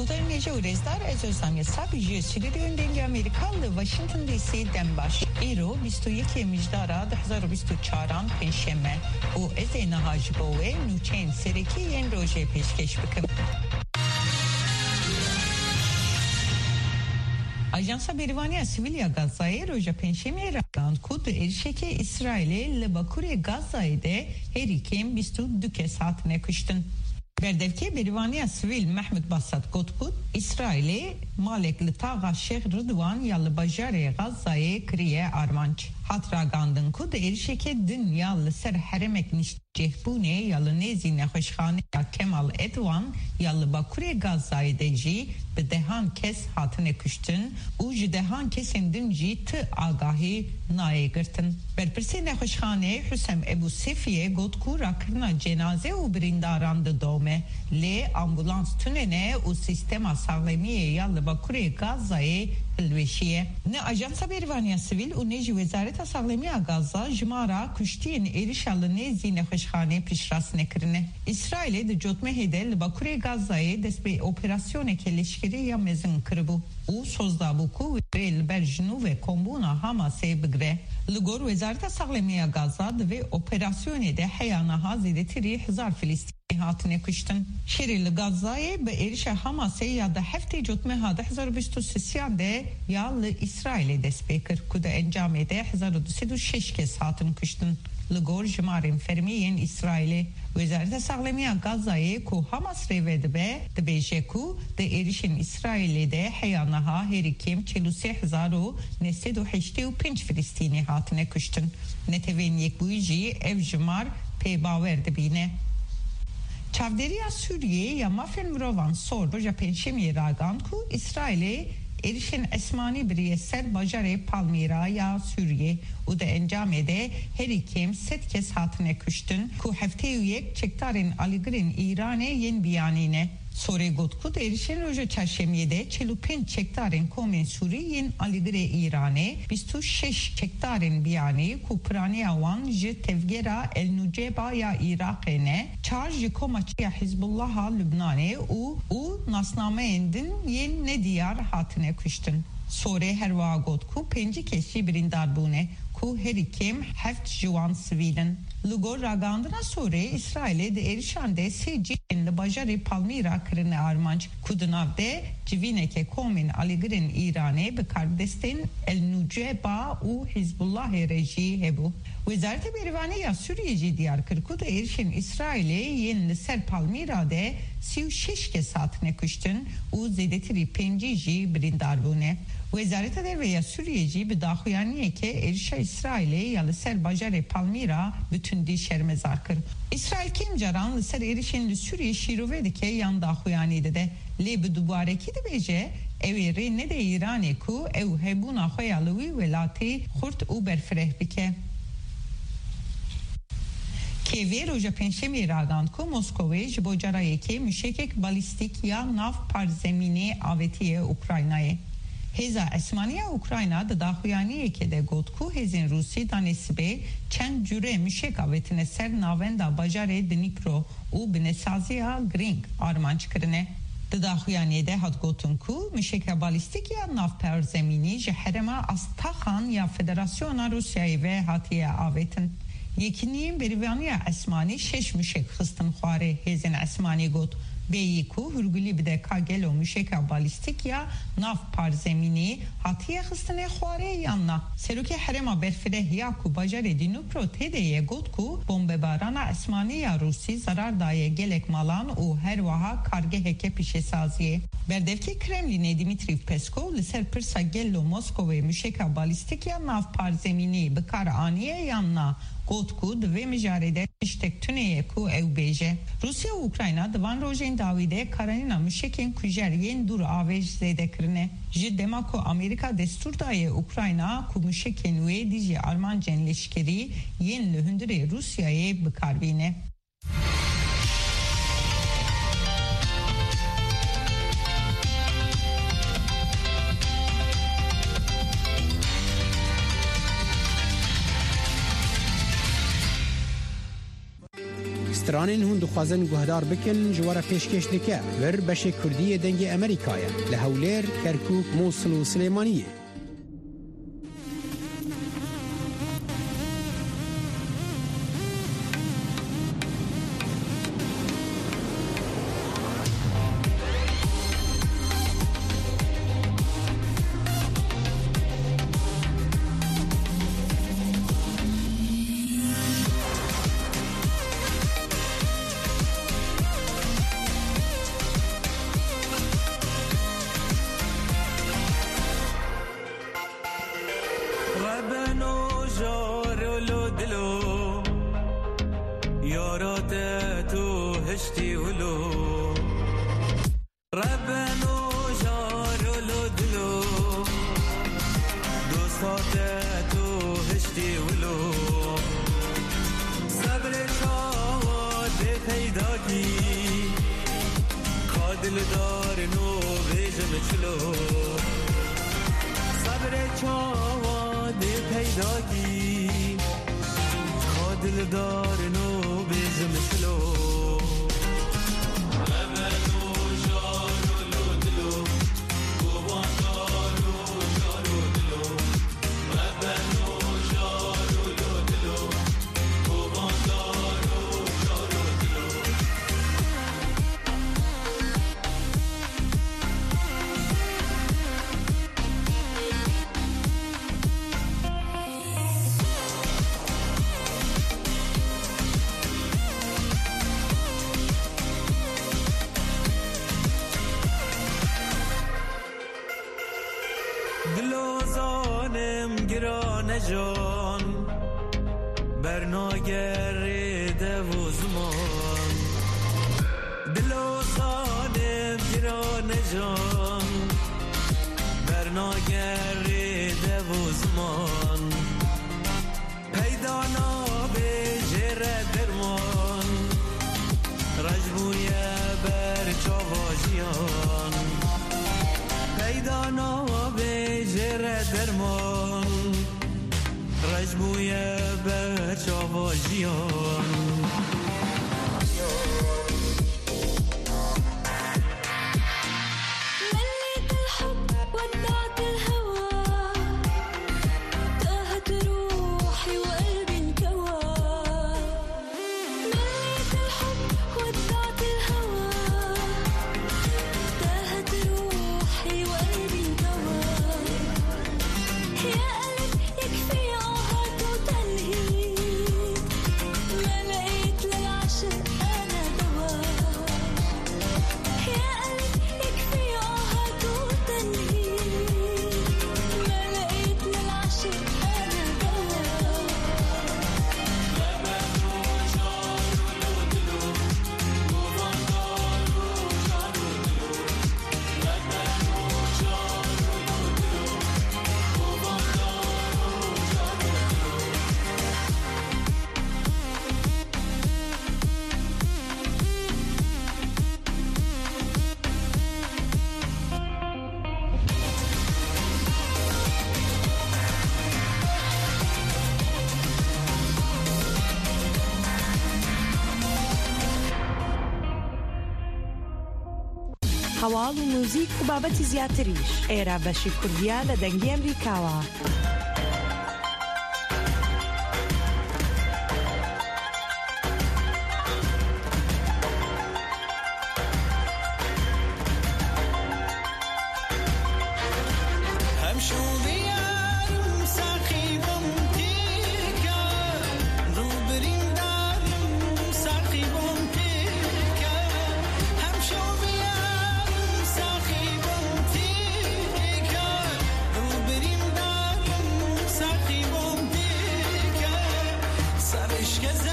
Otornece urezдар ازوزامی سابیجی سیدیون دنگ امریکا واشنطن دی سی دنباش ایرو 21 مجدارا 2024 پنجشنبه و از نهاج بوه نوچین سرکی این روژه پیشکش بکن. Ajansa Berivanî Sivîl ya Gazayê roja pênşemê ragiand ku di êrişekê İsraîlê li Bakurê Gazayê de herî kêm 22 kes hatine kuştin. Berdevkê Berivanî Sivîl Mehmet Basat got ku İsraîlê malek li taxa Şex Rıdwan ya li bajarê Gazayê kiriye armanc. Hat ragandin ku di êrişekê din ya li ser heremek niştecehbûnê ya li nêzî nexweşxanê ya Kemal Edwan ya li Bakurê Gazayê de jî bi dehan kes hatine kuştin û ji dehan kesên din jî ti agahî nayê girtin. Berpirsê nexweşxanê Hüsem Ebu Sefiye got ku rakirina cenaze û birîndaran di dome lê ambulans tunene û sîstema saxlemiyê ya li Bakurê Gazayê hilweşiye. Ne Ajansa Berivanî Sivîl û ne jî Wezareta Saxlemiya Gaza ji mara kuştiyên êrişa li nêzî nexweşxanê pîşrast nekirine. İsraîlê di cotmehê de li Bakurê Gazayê dest bi operasyoneke leşkerî ya mezin kiribû û sozdabû ku wê li ber jinûvê kombûna Hamasê bigire. Li gor Wezareta Saxlemiya Gaza divê operasyonê de heya niha zêdetirî 1000 Filîstînî hatine kuştin. Şerê li Gazayê bi êrişa Hamasê ya da heftê cotmeha 2023 de ya li İsraîlê dest pê kir ku di encamê de 1206 kes hatin kuştin. Li gor ji marên fermiyên İsraîlê Wezareta Saxlemiya Gazayê ku Hamas rêve dibe dibêje ku di êrişên İsraîlê de heya niha herî kêm 43985 Filîstînî hatine kuştin. Netewên yekbûyî jî ev ji mar pê bawer dibîne. Çavderiya Sûriyê ya mafên mirovan sor roja pênşemiyê ragand ku İsraîlê êrişên esmanî biriye ser bajarê Palmîra ya Sûriyê û di encamê de herî kêm 7 kes hatine kuştin ku heftê û yek çekdarên alîgirên Îranê yên biyanîne. Sorê got ku di êrişên roja çarşemiyê de 45 çekdarên komên Sûrî yên alîgirê Îranê 26 çekdarên biyanî ku piraniya wan ji tevgera El Nuceba ya Iraqê ne 4 ji komaçiya Hizbullaha Lübnanê û nasnameyên din yên nediyar hatine kuştin. Sorê herwa got ku 5 kes jî birîndar bûne ku herî kêm 7 ji wan sivîlin. Li gor ragandina Sorê İsraîlê di êrişan de sê cihên li bajarê Palmîra kirine armanc ku di nav de civîneke komên alîgirên Îranê bi kardestên El Nuceba û Hizbullahê re jî hebû. Wezareta Berivanî ya Sûriyê jî diyar kir ku di êrişên İsraîlê yên li ser Palmîra de 36 kes hatine kuştin û zêdetirî 5 jî birîndar bûne. Wezareta Derve ya Sûriyê jî bi daxuyaniyeke êrişa İsraîlê ya li ser bajarê Palmîra bütündî şermezar kir. İsraîl kêm caran li ser êrişên li Sûriyê şîrove dike yan daxuyanî dide. Lê bi dubarekî dibêje ew ê rê nede Îranê ku ew hebûna xwe ya li wî welatê xurt û berfireh bike. Kevê roja pênşemê ragand ku Moskowê ji bo cara yekê müşekek balîstîk ya nav parzemînê avêtiye Ukraynayê. Hêza Esmaniya Ukrayna di daxuyaniyekê de got ku hêzên Rûsî danê sibê çend cure müşek avêtine ser navenda bajarê Dnîpro û bi nesaziya Gring armanc kirine. Di daxuyaniyê de hat gotin ku müşeka balîstîk ya navperzemînî ji herema Astaxan ya Federasyona Rusyayê ve hatiye avêtin. Yekîniyên Berivanî Esmanî 6 müşek xistin xwarê hêzên Esmanî got. Bêyî ku hürgülî bide ka gelo müşeka balîstîk ya nav parzemînî hatiye xistinê xwarê yanna. Serokê herema berfireh ya ku bajarê Dnîpro têdeye got ku bombebarana Esmanî ya Rûsî zarar daye gelek malan û her wiha kargeheke pîşesaziyê. Berdevkê Kremlînê Dimitrî Peskov li ser pirsa gelo Moskowê müşeka balîstîk ya nav parzemînî bi kar aniye yanna. Got ku di vê mijarê de tiştek tuneye ku ew bêje. Rusya û Ukrayna di van rojên dawî de karanîna müşekên kujer yên dûr avêj zêde kirine. Ji dema ku Amerîka destûr daye Ukrayna ku müşekên wê dijî armancên leşkerî yên li hundirê Rusyayê bikarbîne. استرانین هون دخوازن گهدار بکن جوار پیشکش دکه ور بش کردی دنگ امریکایه لحولیر کرکوک موصل و سلیمانیه. هەواڵ و موزیک و بابەتی زیاتریش ئێرە بەشی کوردیە لە دەنگی ئەمریکاوە. Aşk